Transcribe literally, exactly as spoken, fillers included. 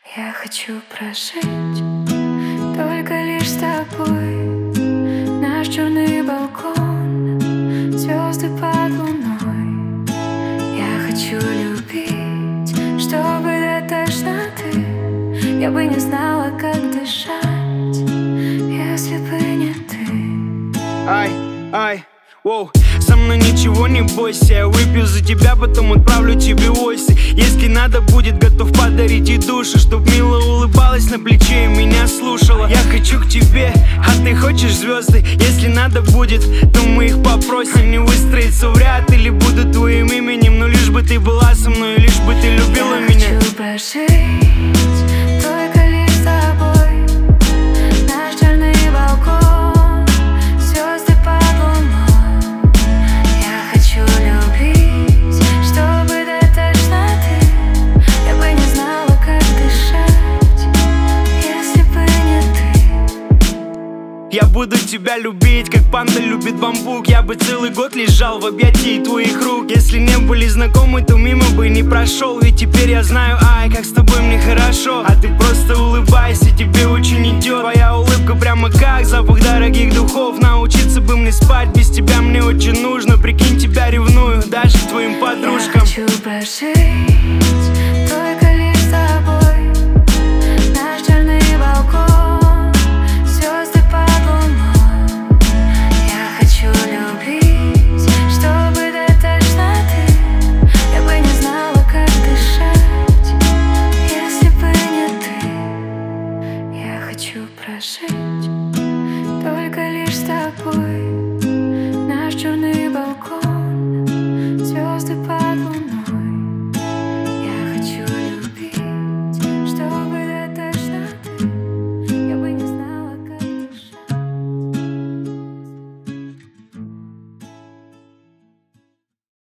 Я хочу прожить только лишь с тобой. Наш черный балкон, звезды под луной. Я хочу любить, чтобы до тошноты. Я бы не знала, как дышать, если бы не ты. Ай, ай, воу. Со мной ничего не бойся, я выпью за тебя, потом отправлю тебе войсы. Если надо будет, готов подарить и душу, чтоб мило улыбалась на плече и меня слушала. Я хочу к тебе, а ты хочешь звезды. Если надо будет, то мы их попросим. Не выстроиться в ряд или буду твоим именем, но лишь бы ты была со мной, лишь бы ты любила я меня. Я хочу прожить только лишь с тобой. Наш черный балкон, звезды под луной. Я хочу любить, чтобы до тошноты. Я бы не знала, как дышать, если бы не ты. Я буду тебя любить, как панда любит бамбук. Я бы целый год лежал в объятии твоих рук. Если не были знакомы, то мимо бы не прошел. Ведь теперь я знаю, ай, как с тобой мне хорошо. А ты просто улыбайся, тебе очень идет. Твоя улыбка прямо как запах дорогих духов. Научиться бы мне спать, без тебя мне очень нужно. Прикинь, тебя ревную, даже к твоим подружкам. Я хочу прожить